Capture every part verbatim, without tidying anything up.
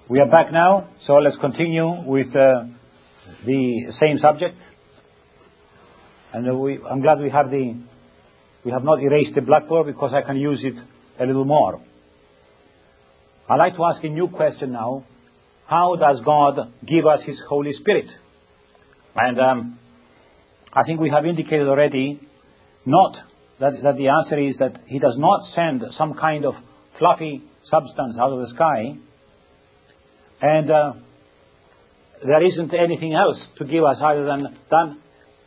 We are back now, so let's continue with uh, the same subject. And uh, we, I'm glad we have the we have not erased the blackboard because I can use it a little more. I'd like to ask a new question now. How does God give us His Holy Spirit? And um, I think we have indicated already not that, that the answer is that He does not send some kind of fluffy substance out of the sky, and uh, there isn't anything else to give us other than, than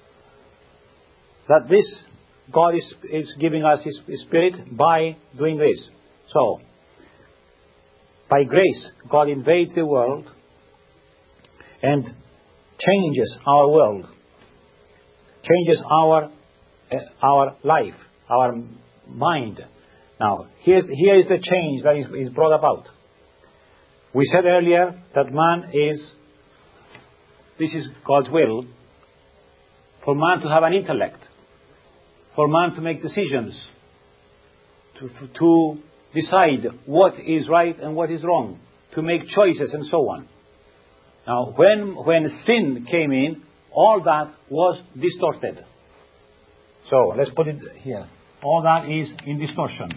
that this God is, is giving us His, His Spirit by doing this. So, by grace, God invades the world and changes our world, changes our uh, our life, our mind. Now, here's, here is the change that is, is brought about. We said earlier that man is, this is God's will, for man to have an intellect, for man to make decisions, to, to decide what is right and what is wrong, to make choices and so on. Now, when, when sin came in, all that was distorted. So, let's put it here. All that is in distortion.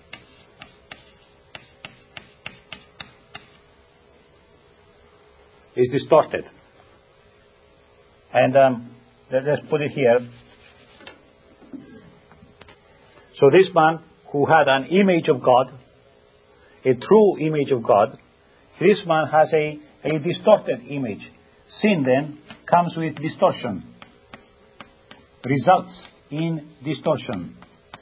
Is distorted. And um, let's put it here. So this man who had an image of God, a true image of God, this man has a, a distorted image. Sin then comes with distortion, results in distortion.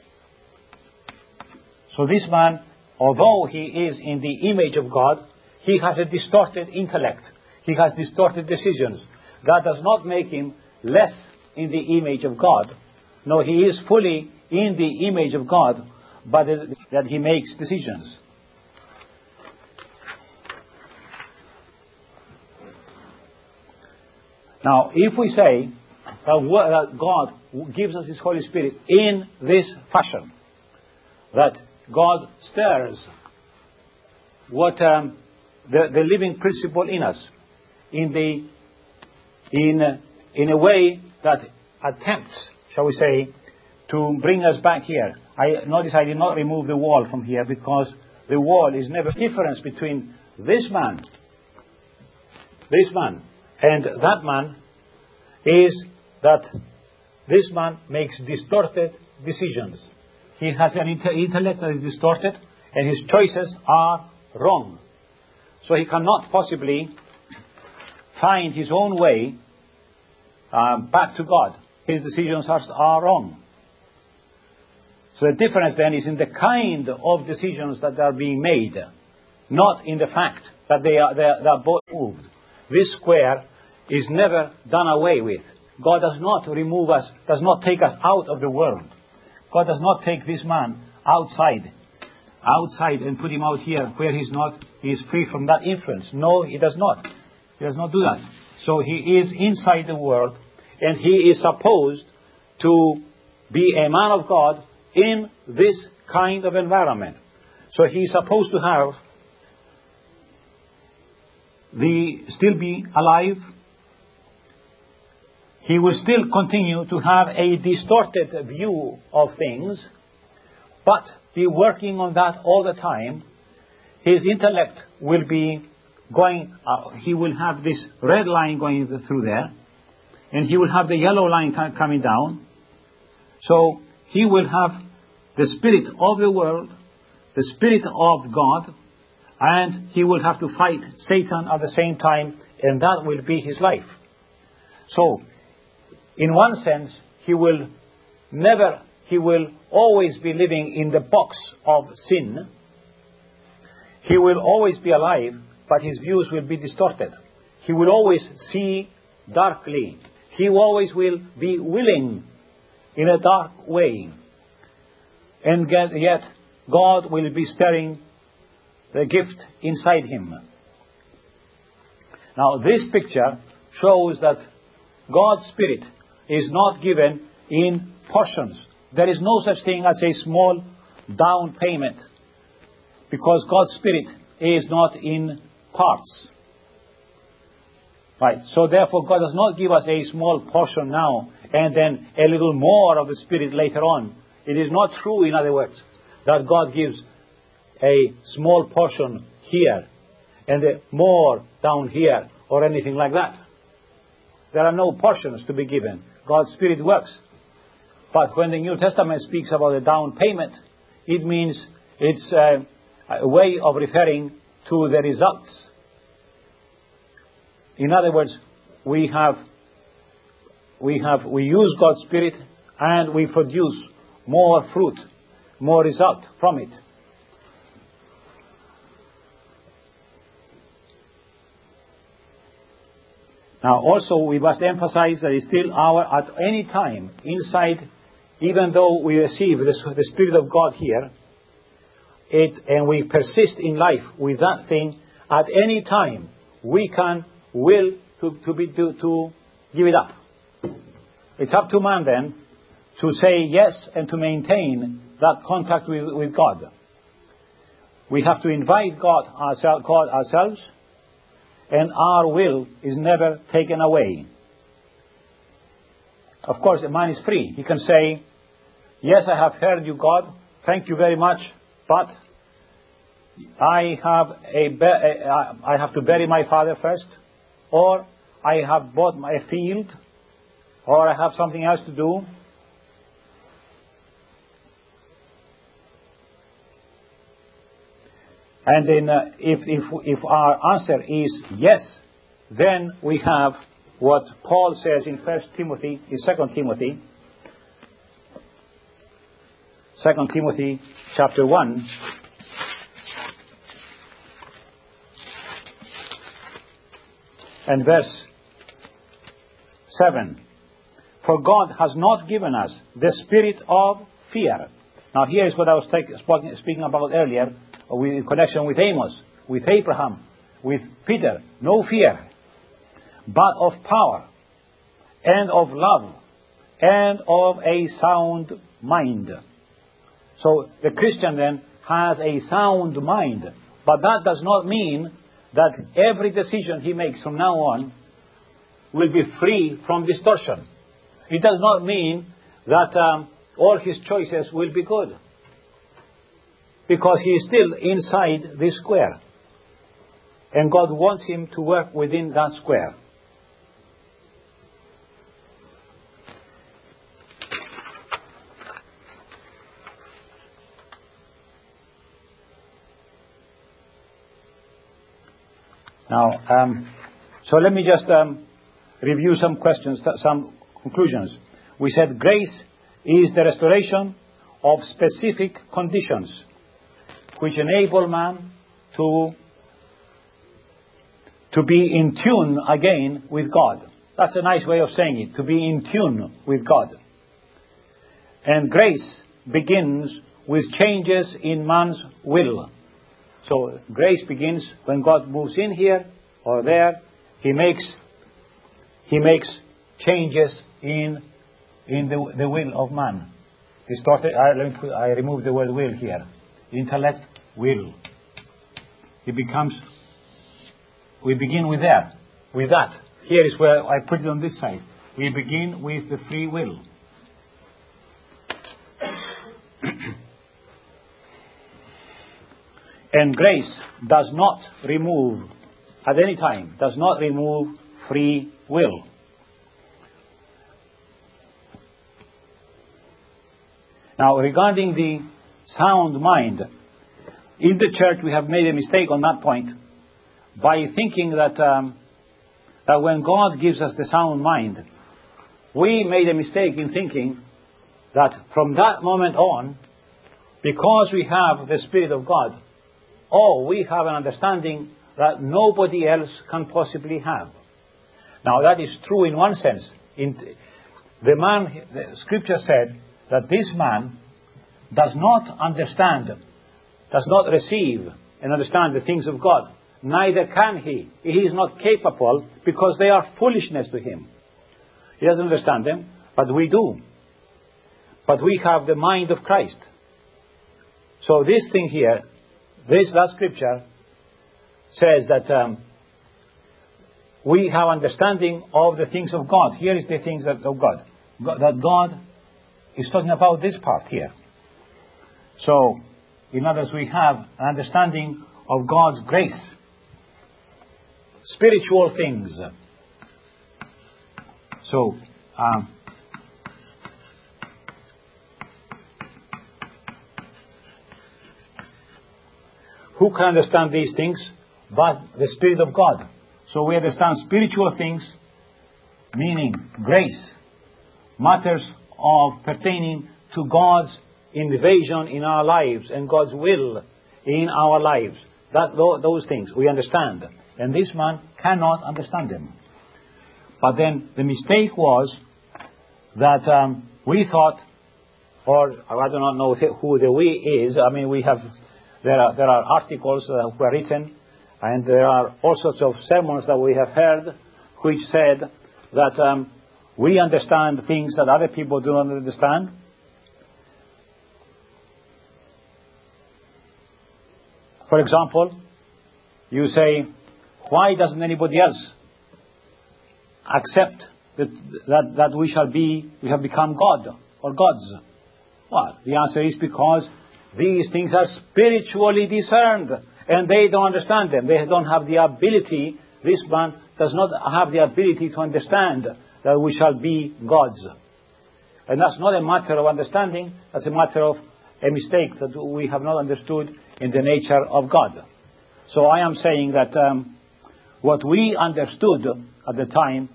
So this man, although he is in the image of God, he has a distorted intellect. He has distorted decisions. That does not make him less in the image of God. No, he is fully in the image of God, but that he makes decisions. Now, if we say that God gives us His Holy Spirit in this fashion, that God stirs what um, the, the living principle in us, in the in uh, in a way that attempts, shall we say, to bring us back here. I notice I did not remove the wall from here because the wall is never difference between this man, this man, and that man is that this man makes distorted decisions. He has an intellect that is distorted, and his choices are wrong. So he cannot possibly find his own way uh, back to God. His decisions are, are wrong. So the difference then is in the kind of decisions that are being made, not in the fact that they are, they are, they are both moved. This square is never done away with. God does not remove us, does not take us out of the world. God does not take this man outside, outside and put him out here where he's not, he is free from that influence. No, He does not. He does not do that. So he is inside the world, and he is supposed to be a man of God in this kind of environment. So he is supposed to have the still be alive. He will still continue to have a distorted view of things, but be working on that all the time. His intellect will be going, uh, he will have this red line going through there, and he will have the yellow line c- coming down. So he will have the spirit of the world, the spirit of God, and he will have to fight Satan at the same time, and that will be his life. So, in one sense, he will never, he will always be living in the box of sin. He will always be alive, but his views will be distorted. He will always see darkly. He always will be willing in a dark way. And yet, God will be stirring the gift inside him. Now, this picture shows that God's Spirit is not given in portions. There is no such thing as a small down payment, because God's Spirit is not in parts. Right, so therefore God does not give us a small portion now and then a little more of the Spirit later on. It is not true, in other words, that God gives a small portion here and more down here or anything like that. There are no portions to be given. God's Spirit works. But when the New Testament speaks about a down payment, it means it's a, a way of referring to the results. In other words, we have, we have, we use God's Spirit and we produce more fruit, more result from it. Now also we must emphasize that it's still our, at any time, inside, even though we receive this, the Spirit of God here, it, and we persist in life with that thing, at any time we can will to, to, be, to, to give it up. It's up to man then to say yes and to maintain that contact with, with God. We have to invite God, ourselves, God ourselves, and our will is never taken away. Of course, the man is free. He can say, yes, I have heard you, God. Thank you very much, but I have a, I have to bury my father first, or I have bought my field, or I have something else to do. And then, uh, if, if, if our answer is yes, then we have what Paul says in First Timothy, in Second Timothy, Second Timothy chapter one, and verse seven. For God has not given us the spirit of fear. Now here is what I was take, speaking about earlier, in connection with Amos, with Abraham, with Peter. No fear, but of power, and of love, and of a sound mind. So the Christian then has a sound mind, but that does not mean that every decision he makes from now on will be free from distortion. It does not mean that um, all his choices will be good, because he is still inside this square, and God wants him to work within that square. Now, um, so let me just um, review some questions, some conclusions. We said grace is the restoration of specific conditions which enable man to, to be in tune again with God. That's a nice way of saying it, to be in tune with God. And grace begins with changes in man's will. So grace begins when God moves in here or there. He makes He makes changes in in the the will of man. Distorted. I, let me put, I remove the word will here. Intellect, will. He becomes. We begin with that. With that. Here is where I put it on this side. We begin with the free will. And grace does not remove, at any time, does not remove free will. Now, regarding the sound mind, in the church we have made a mistake on that point by thinking that um, that when God gives us the sound mind, we made a mistake in thinking that from that moment on, because we have the Spirit of God, oh, we have an understanding that nobody else can possibly have. Now that is true in one sense. In the man, the Scripture said that this man does not understand, does not receive and understand the things of God. Neither can he. He is not capable, because they are foolishness to him. He doesn't understand them, but we do. But we have the mind of Christ. So this thing here, This, that scripture says that um, we have understanding of the things of God. Here is the things that, of God. God. That God is talking about this part here. So, in other words, we have an understanding of God's grace. Spiritual things. So, um, who can understand these things but the Spirit of God? So we understand spiritual things, meaning grace, matters of pertaining to God's invasion in our lives and God's will in our lives. That those things we understand, and this man cannot understand them. But then the mistake was that um, we thought, or I do not know who the we is. I mean, we have there are there are articles that were written, and there are all sorts of sermons that we have heard, which said that um, we understand things that other people do not understand. For example, you say, why doesn't anybody else accept that, that, that we shall be, we have become God or gods? Well, the answer is because these things are spiritually discerned and they don't understand them. They don't have the ability, this man does not have the ability to understand that we shall be gods. And that's not a matter of understanding, that's a matter of a mistake that we have not understood in the nature of God. So I am saying that um, what we understood at the time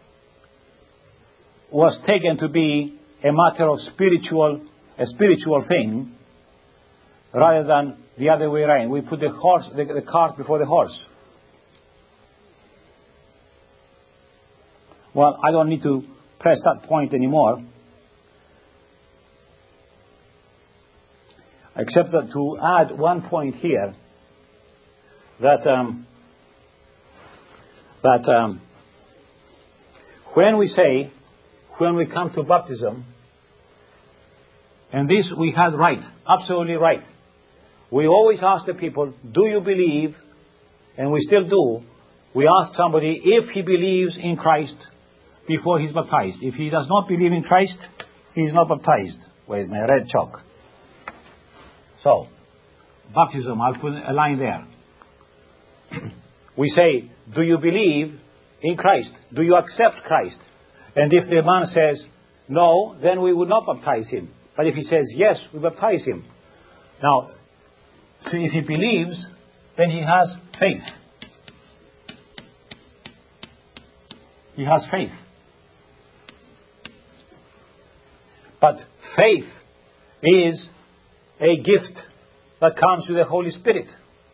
was taken to be a matter of spiritual, a spiritual thing, rather than the other way around. We put the horse, the, the cart before the horse. Well, I don't need to press that point anymore, except that to add one point here, that um, that um, when we say, when we come to baptism, and this we had right, absolutely right. We always ask the people, do you believe? And we still do. We ask somebody if he believes in Christ before he's baptized. If he does not believe in Christ, he is not baptized. Wait, my red chalk. So, baptism, I'll put a line there. We say, do you believe in Christ? Do you accept Christ? And if the man says no, then we would not baptize him. But if he says yes, we baptize him. Now, so if he believes, then he has faith. He has faith. But faith is a gift that comes with the Holy Spirit.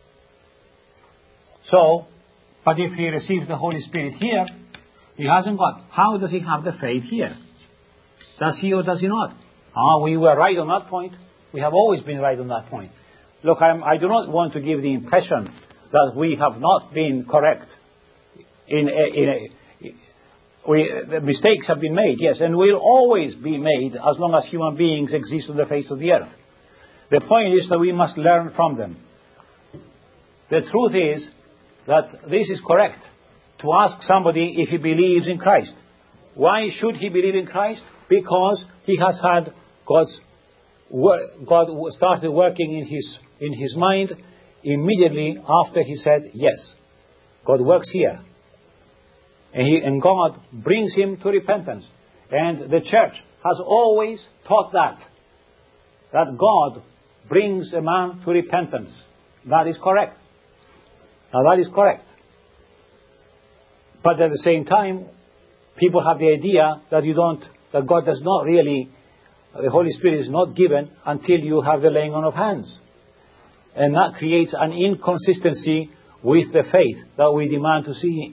So, but if he receives the Holy Spirit here, he hasn't got. How does he have the faith here? Does he or does he not? Ah, we were right on that point. We have always been right on that point. Look, I'm, I do not want to give the impression that we have not been correct. In, a, in a, we, the mistakes have been made, yes, and will always be made as long as human beings exist on the face of the earth. The point is that we must learn from them. The truth is that this is correct, to ask somebody if he believes in Christ. Why should he believe in Christ? Because he has had God's God started working in his in his mind immediately after he said yes. God works here. And, he, and God brings him to repentance. And the church has always taught that. That God brings a man to repentance. That is correct. Now that is correct. But at the same time, people have the idea that you don't, that God does not really, the Holy Spirit is not given until you have the laying on of hands. And that creates an inconsistency with the faith that we demand to see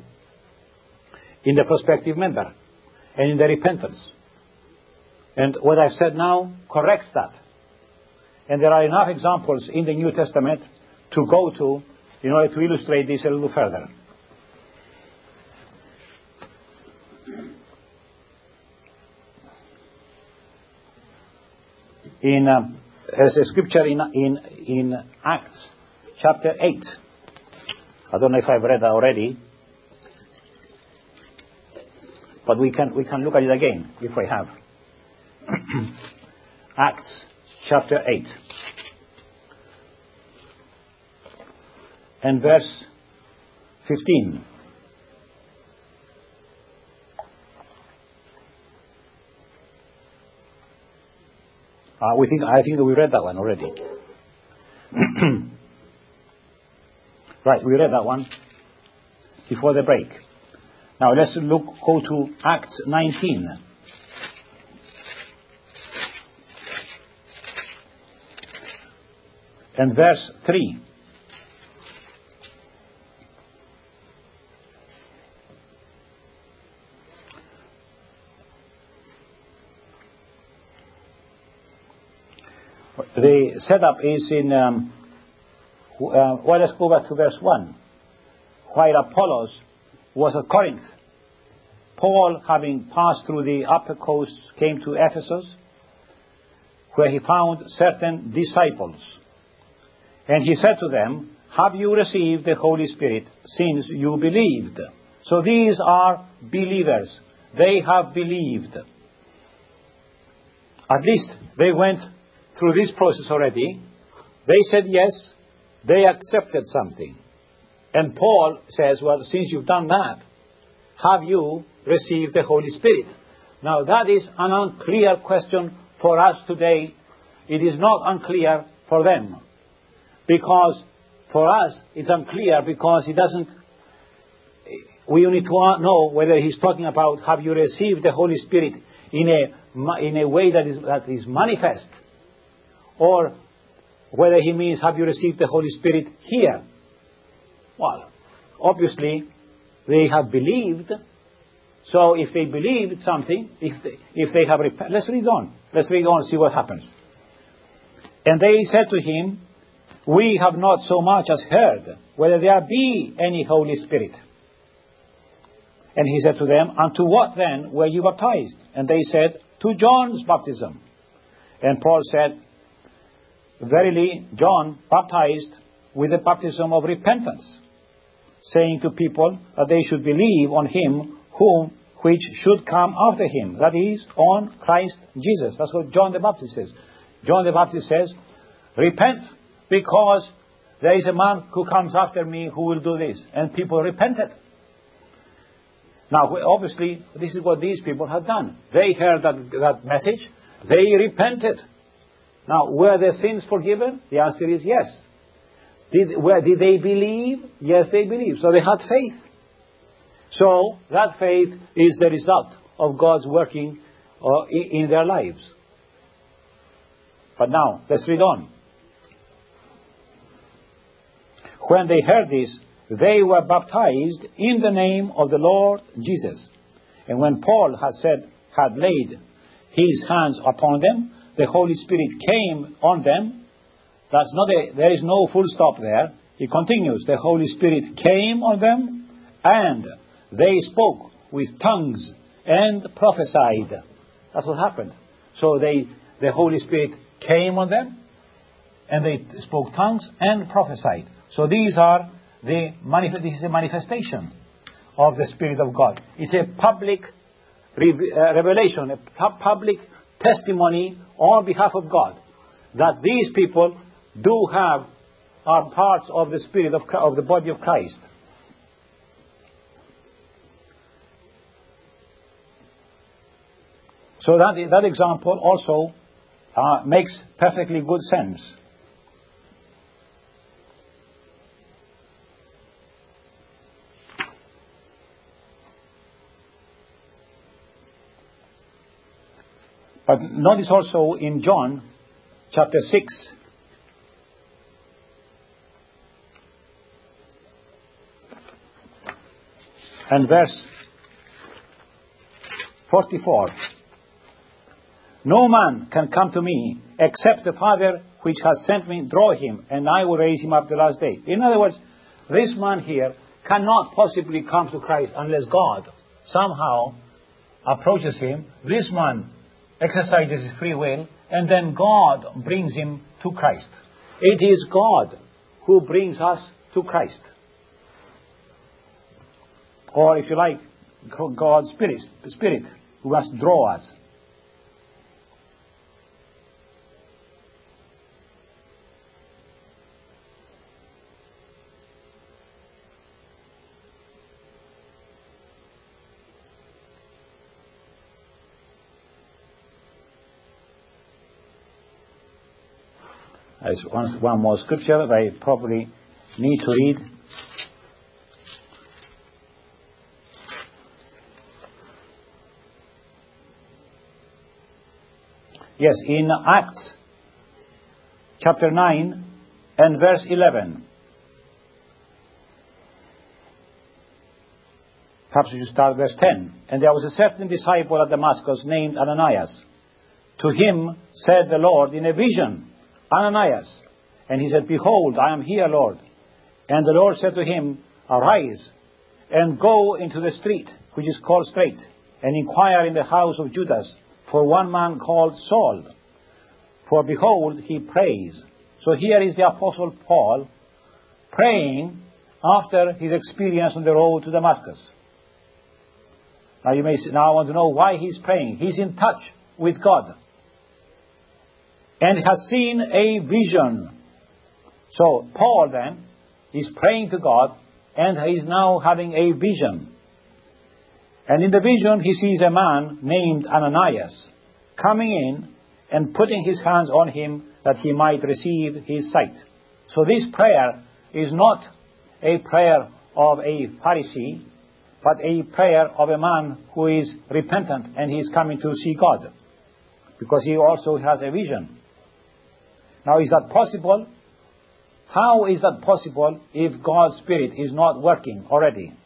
in the prospective member and in the repentance. And what I've said now corrects that. And there are enough examples in the New Testament to go to in order to illustrate this a little further. In uh, as a scripture in in in Acts chapter eight, I don't know if I've read that already, but we can we can look at it again if I have. Acts chapter eight and verse fifteen. Uh, we think I think we read that one already. Right, we read that one before the break. Now let's look, go to Acts nineteen. And verse three. The setup is in, um, uh, well, let's go back to verse one. While Apollos was at Corinth, Paul, having passed through the upper coast, came to Ephesus, where he found certain disciples. And he said to them, have you received the Holy Spirit since you believed? So these are believers. They have believed. At least they went through this process already. They said yes. They accepted something. And Paul says, well, since you've done that, have you received the Holy Spirit? Now that is an unclear question for us today. It is not unclear for them. Because for us it's unclear because he doesn't, we need to know whether he's talking about have you received the Holy Spirit in a, in a way that is, that is manifest, or whether he means have you received the Holy Spirit here. Well, obviously they have believed. So if they believed something, if they, if they have repented, let's read on. Let's read on and see what happens. And they said to him, we have not so much as heard whether there be any Holy Spirit. And he said to them, unto what then were you baptized? And they said, to John's baptism. And Paul said, verily John baptized with the baptism of repentance, saying to people that they should believe on him whom which should come after him, that is, on Christ Jesus. That's what John the Baptist says. John the Baptist says, repent, because there is a man who comes after me who will do this. And people repented. Now, obviously, this is what these people have done. They heard that, that message. They repented. Now, were their sins forgiven? The answer is yes. Did, where, did they believe? Yes, they believed. So they had faith. So that faith is the result of God's working uh, in, in their lives. But now, let's read on. When they heard this, they were baptized in the name of the Lord Jesus. And when Paul had said, had laid his hands upon them, the Holy Spirit came on them. That's not a, there is no full stop there. He continues. The Holy Spirit came on them, and they spoke with tongues and prophesied. That's what happened. So they, the Holy Spirit came on them, and they spoke tongues and prophesied. So these are the manif- this is a manifestation of the Spirit of God. It's a public re- uh, revelation, a pu- public testimony on behalf of God that these people do have, are parts of the Spirit of, of the body of Christ. So that that example also uh, makes perfectly good sense. But notice also in John chapter six, and verse forty-four. No man can come to me except the Father which has sent me draw him, and I will raise him up the last day. In other words, this man here cannot possibly come to Christ unless God somehow approaches him. This man exercises his free will, and then God brings him to Christ. It is God who brings us to Christ. or if you like, God's Spirit, Spirit who must draw us. There's one, one more scripture that I probably need to read. Yes, in Acts chapter nine and verse eleven. Perhaps we should start verse ten. And there was a certain disciple at Damascus named Ananias. To him said the Lord in a vision, Ananias. And he said, Behold, I am here, Lord. And the Lord said to him, Arise, and go into the street, which is called Straight, and inquire in the house of Judas for one man called Saul. For behold, he prays. So here is the Apostle Paul praying after his experience on the road to Damascus. Now you may now want to know why he's praying. He's in touch with God and has seen a vision. So Paul then is praying to God and he is now having a vision. And in the vision he sees a man named Ananias coming in and putting his hands on him that he might receive his sight. So this prayer is not a prayer of a Pharisee, but a prayer of a man who is repentant and he is coming to see God, because he also has a vision. Now, is that possible? How is that possible if God's Spirit is not working already?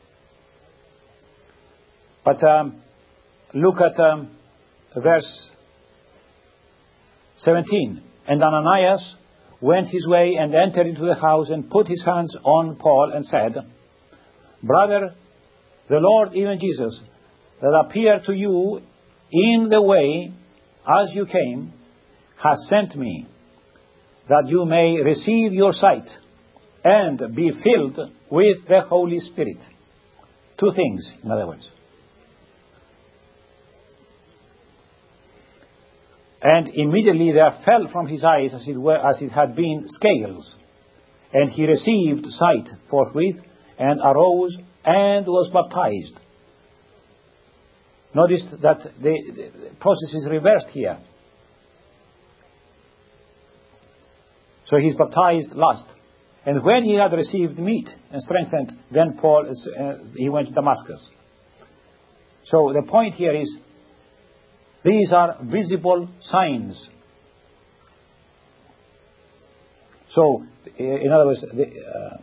But um, look at um, verse seventeen. And Ananias went his way and entered into the house and put his hands on Paul and said, Brother, the Lord, even Jesus, that appeared to you in the way as you came, has sent me, that you may receive your sight and be filled with the Holy Spirit. Two things, in other words. And immediately there fell from his eyes, as it were, as it had been scales, and he received sight forthwith, and arose and was baptized. Notice that the, the process is reversed here. So he's baptized last. And when he had received meat and strengthened, then Paul, uh, he went to Damascus. So the point here is, these are visible signs. So, in other words, the, uh,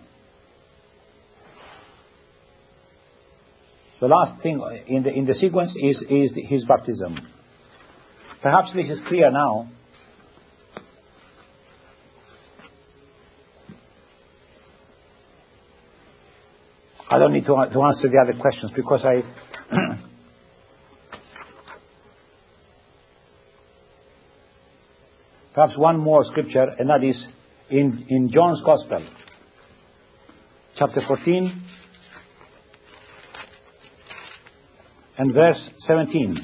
the last thing in the in the sequence is is the, his baptism. Perhaps this is clear now. I don't need to, to answer the other questions because I. Perhaps one more scripture, and that is in, in John's Gospel, chapter fourteen, and verse seventeen.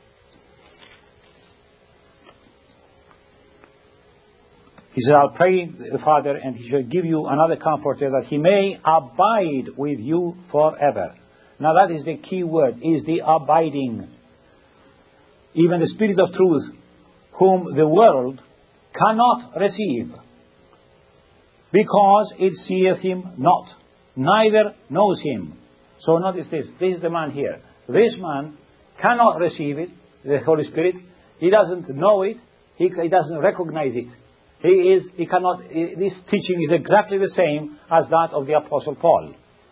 He said, I'll pray the Father, and he shall give you another comforter, that he may abide with you forever. Now that is the key word, is the abiding. Even the Spirit of truth, whom the world cannot receive, because it seeth him not, neither knows him. So notice this, this is the man here. This man cannot receive it, the Holy Spirit. He doesn't know it, he, he doesn't recognize it. He is, he cannot, this teaching is exactly the same as that of the Apostle Paul.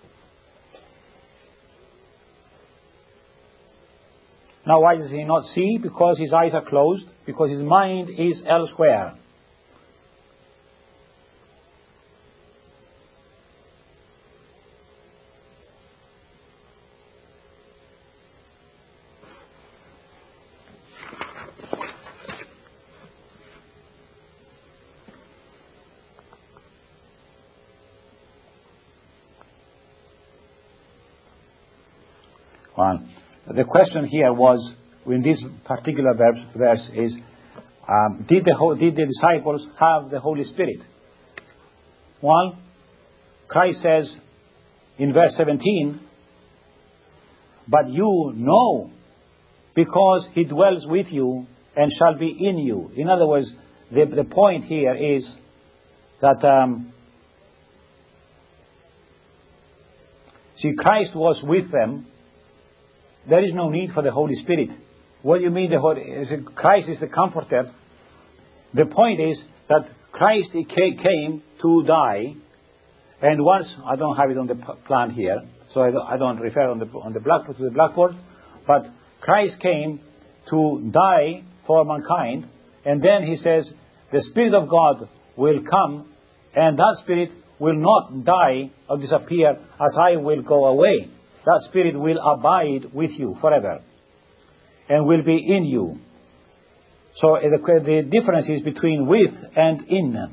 Now why does he not see? Because his eyes are closed, because his mind is elsewhere. Well, the question here was, in this particular verse, verse is, um, did, the, did the disciples have the Holy Spirit? Well, Christ says in verse seventeen, but you know, because he dwells with you and shall be in you. In other words, the, the point here is that um, see, Christ was with them. There is no need for the Holy Spirit. What do you mean the Holy, Christ is the comforter? The point is that Christ came to die, and once, I don't have it on the plan here, so I don't, I don't refer on the on the blackboard to the blackboard, but Christ came to die for mankind, and then he says the Spirit of God will come, and that Spirit will not die or disappear as I will go away. That Spirit will abide with you forever and will be in you. So the, the difference is between with and in.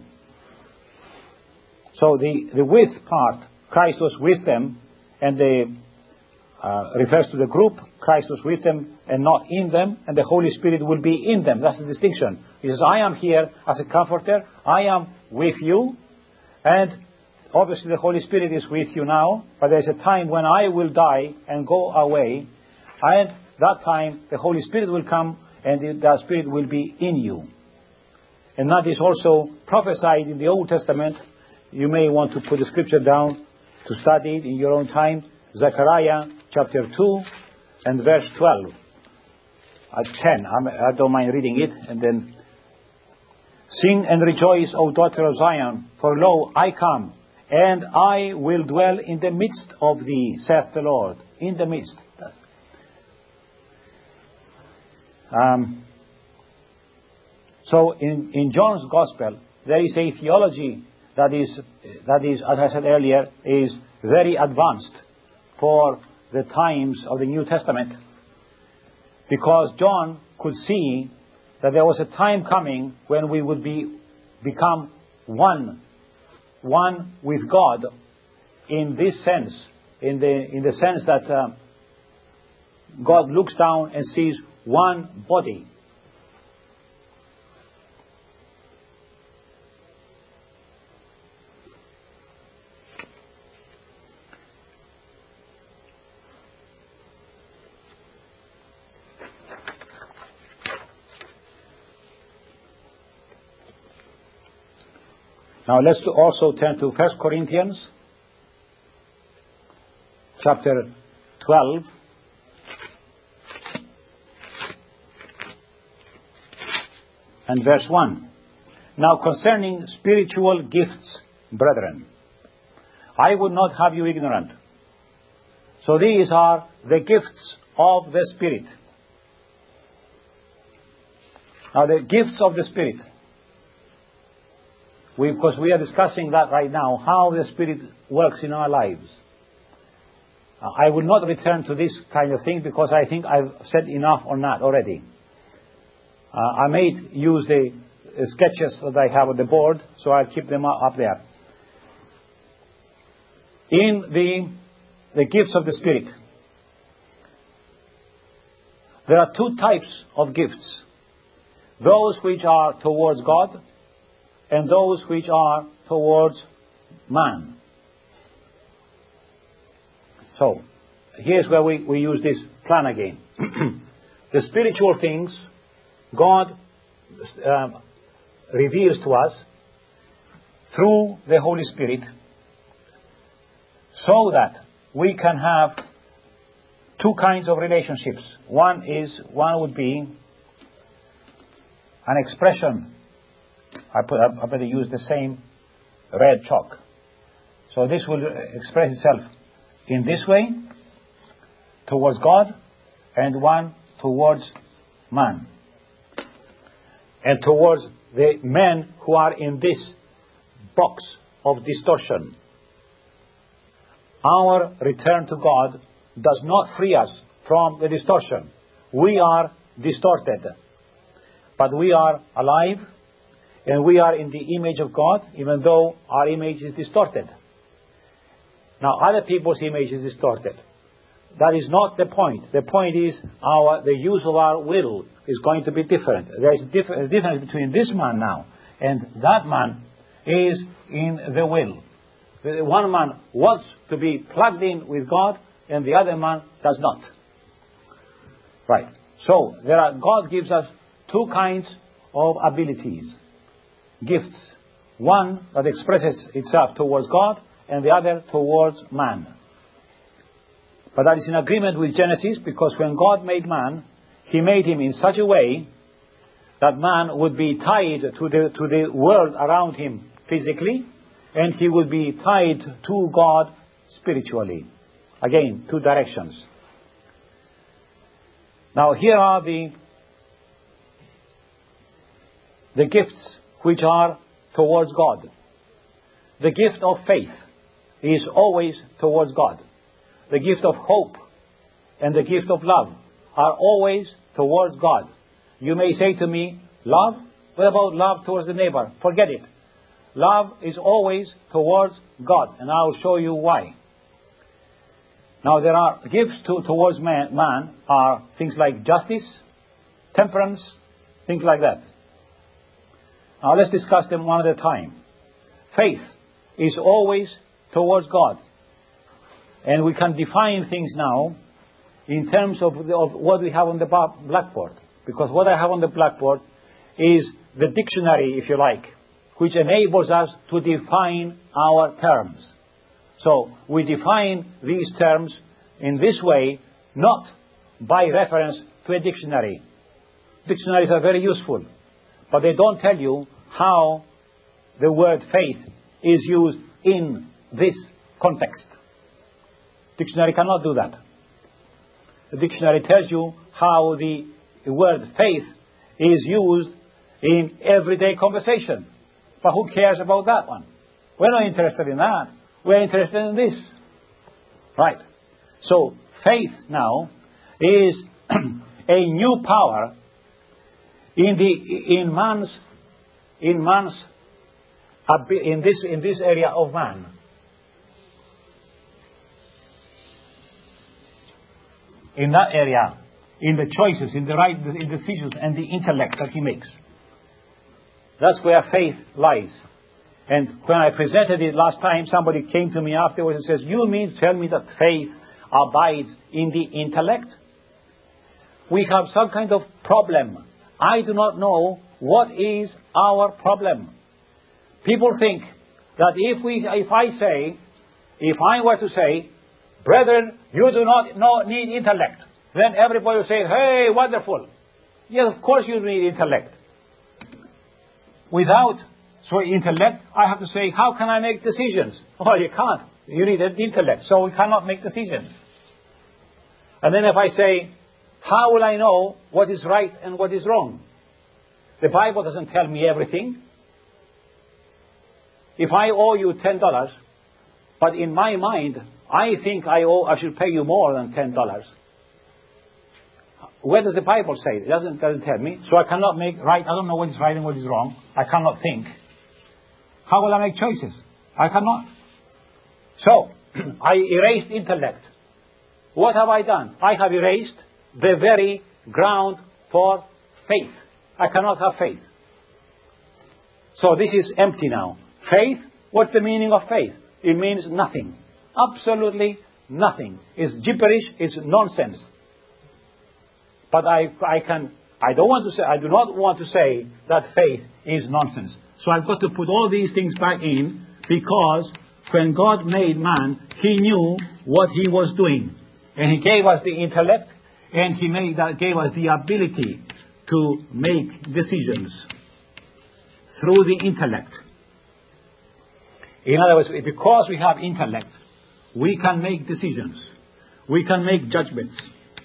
So the, the with part, Christ was with them, and the uh, refers to the group. Christ was with them and not in them, and the Holy Spirit will be in them. That's the distinction. He says, I am here as a comforter. I am with you, and obviously the Holy Spirit is with you now, but there's a time when I will die and go away, and that time the Holy Spirit will come, and that Spirit will be in you. And that is also prophesied in the Old Testament. You may want to put the scripture down to study it in your own time. Zechariah chapter two and verse twelve. At ten, I'm, I don't mind reading it. And then, sing and rejoice, O daughter of Zion, for lo, I come, and I will dwell in the midst of thee, saith the Lord. In the midst. Um, so in, in John's Gospel, there is a theology that is, that is, as I said earlier, is very advanced for the times of the New Testament. Because John could see that there was a time coming when we would be become one, one with God in this sense, in the, in the sense that uh, God looks down and sees one body. Now let's also turn to First Corinthians chapter twelve. And verse one. Now concerning spiritual gifts, brethren, I would not have you ignorant. So these are the gifts of the Spirit. Now the gifts of the Spirit. We, because we are discussing that right now, how the Spirit works in our lives. Uh, I will not return to this kind of thing because I think I've said enough on that already. Uh, I may use the uh, sketches that I have on the board, so I'll keep them up, up there. In the, the gifts of the Spirit, there are two types of gifts. Those which are towards God, and those which are towards man. So, here's where we, we use this plan again. The spiritual things God um, reveals to us through the Holy Spirit, so that we can have two kinds of relationships. One is, one would be an expression. I put, I better use the same red chalk. So this will express itself in this way, towards God, and one towards man. And towards the men who are in this box of distortion. Our return to God does not free us from the distortion. We are distorted. But we are alive, and we are in the image of God, even though our image is distorted. Now, other people's image is distorted. that is not the point. The point is our the use of our will is going to be different. There is a, diff- a difference between this man now and that man is in the will. The one man wants to be plugged in with God and the other man does not. Right. So there are, God gives us two kinds of abilities, gifts. One that expresses itself towards God and the other towards man. But that is in agreement with Genesis, because when God made man, He made him in such a way that man would be tied to the, to the world around him physically, and he would be tied to God spiritually. Again, two directions. Now here are the, the gifts which are towards God. The gift of faith is always towards God. The gift of hope and the gift of love are always towards God. You may say to me, love? What about love towards the neighbor? Forget it. Love is always towards God, and I will show you why. Now there are gifts to, towards man, man are things like justice, temperance, things like that. Now let's discuss them one at a time. Faith is always towards God. And we can define things now in terms of, the, of what we have on the blackboard. Because what I have on the blackboard is the dictionary, if you like, which enables us to define our terms. So we define these terms in this way, not by reference to a dictionary. Dictionaries are very useful, but they don't tell you how the word faith is used in this context. Dictionary cannot do that. The dictionary tells you how the word faith is used in everyday conversation. But who cares about that one? We're not interested in that. We're interested in this. Right. So faith now is a new power in the in man's in man's in this in this area of man. In that area, in the choices, in the right in decisions and the intellect that he makes. That's where faith lies. And when I presented it last time, somebody came to me afterwards and says, you mean to tell me that faith abides in the intellect? We have some kind of problem. I do not know what is our problem. People think that if we, if I say, if I were to say, brethren, you do not know, need intellect, then everybody will say, hey, wonderful. Yes, of course you need intellect. Without so intellect, I have to say, how can I make decisions? Oh, you can't. You need an intellect, so we cannot make decisions. And then if I say, how will I know what is right and what is wrong? The Bible doesn't tell me everything. If I owe you ten dollars, but in my mind, I think I owe, I should pay you more than ten dollars. Where does the Bible say it? It doesn't, doesn't tell me. So I cannot make right. I don't know what is right and what is wrong. I cannot think. How will I make choices? I cannot. So, I erased intellect. What have I done? I have erased the very ground for faith. I cannot have faith. So this is empty now. Faith, what's the meaning of faith? It means nothing. Absolutely nothing. It's gibberish, it's nonsense. But I, I can, I don't want to say, I do not want to say that faith is nonsense. So I've got to put all these things back in, because when God made man, He knew what He was doing. And He gave us the intellect, and He made that, gave us the ability to make decisions through the intellect. In other words, because we have intellect, we can make decisions. We can make judgments.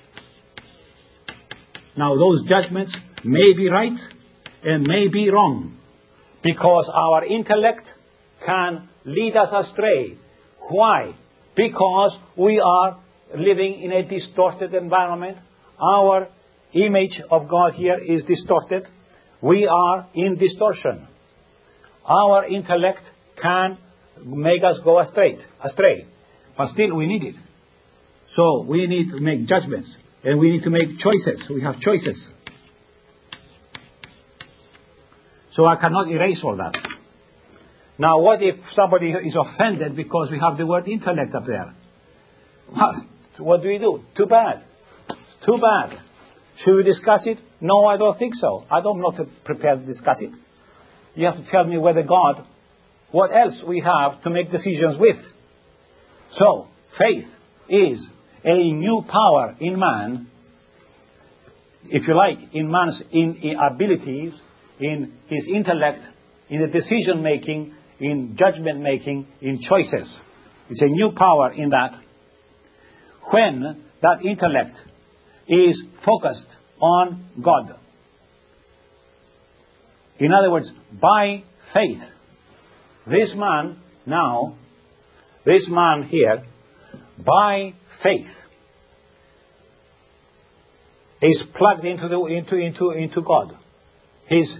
Now, those judgments may be right and may be wrong, because our intellect can lead us astray. Why? Because we are living in a distorted environment. Our image of God here is distorted. We are in distortion. Our intellect can make us go astray, astray. But still we need it. So we need to make judgments, and we need to make choices. We have choices. So I cannot erase all that. Now, what if somebody is offended because we have the word intellect up there? Well, what do we do? Too bad. Too bad. Should we discuss it? No, I don't think so. I don't not prepared to discuss it. You have to tell me whether God, what else we have to make decisions with. So, faith is a new power in man, if you like, in man's in, in abilities, in his intellect, in the decision making, in judgment making, in choices. It's a new power in that. When that intellect is focused on God. In other words, by faith, this man now, this man here, by faith, is plugged into the into into into God. He's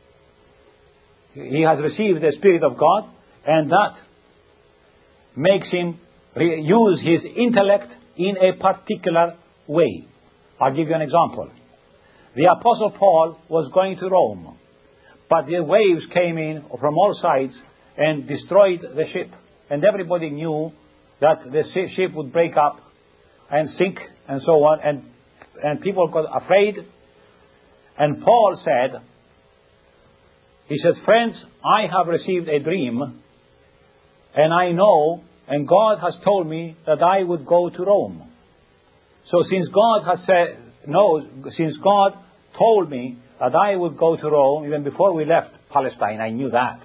he has received the Spirit of God, and that makes him re- use his intellect in a particular way. I'll give you an example. The Apostle Paul was going to Rome, but the waves came in from all sides and destroyed the ship, and everybody knew that the ship would break up and sink and so on, and and people got afraid. And Paul said, he said, friends, I have received a dream, and I know, and God has told me that I would go to Rome. So since God has said, no, since God told me that I would go to Rome, even before we left Palestine, I knew that.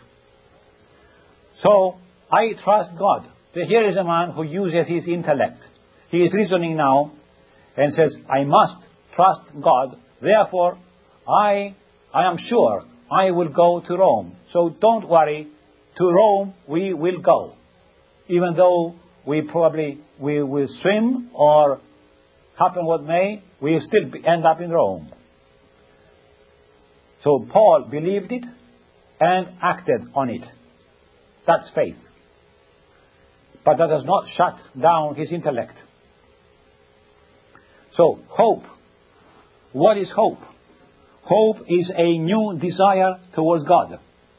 So I trust God. Here is a man who uses his intellect. He is reasoning now and says, I must trust God. Therefore, I, I am sure I will go to Rome. So don't worry. To Rome we will go. Even though we probably we will swim or happen what may, we will still be, end up in Rome. So Paul believed it and acted on it. That's faith. But that does not shut down his intellect. So, hope. What is hope? Hope is a new desire towards God.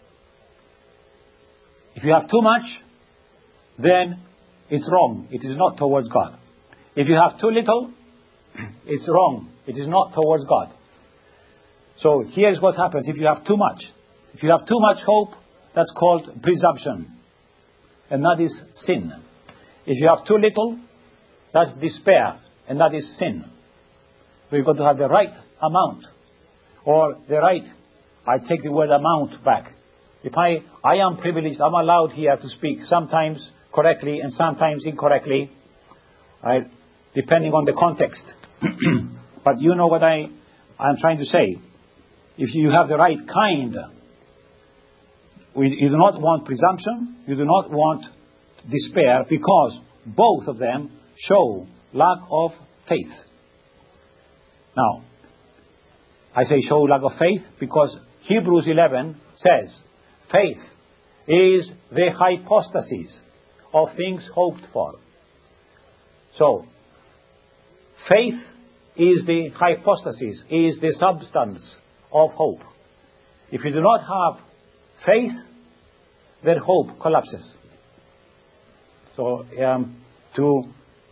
If you have too much, then it's wrong. It is not towards God. If you have too little, it's wrong. It is not towards God. So here's what happens if you have too much. If you have too much hope, that's called presumption. And that is sin. If you have too little, that's despair. And that is sin. We've got to have the right amount. Or the right, I take the word amount back. If I, I am privileged, I'm allowed here to speak sometimes correctly and sometimes incorrectly, right, depending on the context. But you know what I, I'm trying to say. If you have the right kind, we, you do not want presumption, you do not want despair, because both of them show lack of faith. Now, I say show lack of faith because Hebrews eleven says, faith is the hypostasis of things hoped for. So, faith is the hypostasis, is the substance of hope. If you do not have faith, then hope collapses. So, um, to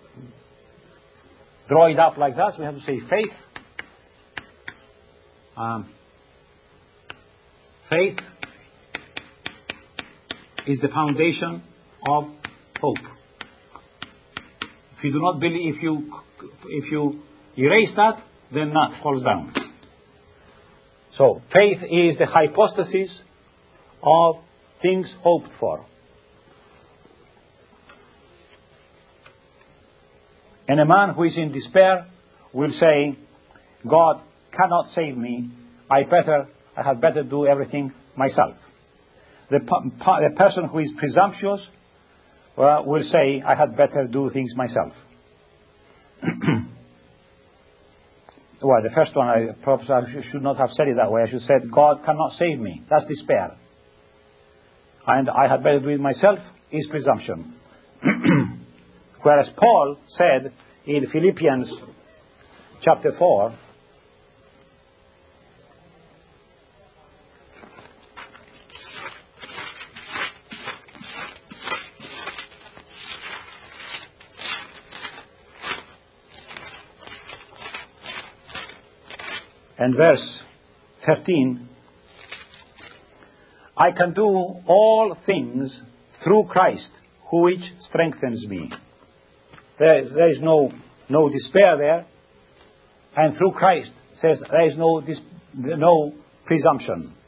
draw it up like that, we have to say faith. Um, faith is the foundation of hope. If you do not believe, if you if you erase that, then that falls down. So faith is the hypostasis of things hoped for. And a man who is in despair will say, God cannot save me. I better, I had better do everything myself. The, the person who is presumptuous uh, will say, I had better do things myself. Well, the first one, I perhaps I should not have said it that way. I should have said, God cannot save me. That's despair. And I had better do it myself is presumption. Whereas Paul said in Philippians chapter four. And verse thirteen, I can do all things through Christ, who which strengthens me. There, there is no, no despair there. And through Christ, says, there is no, dis, no presumption.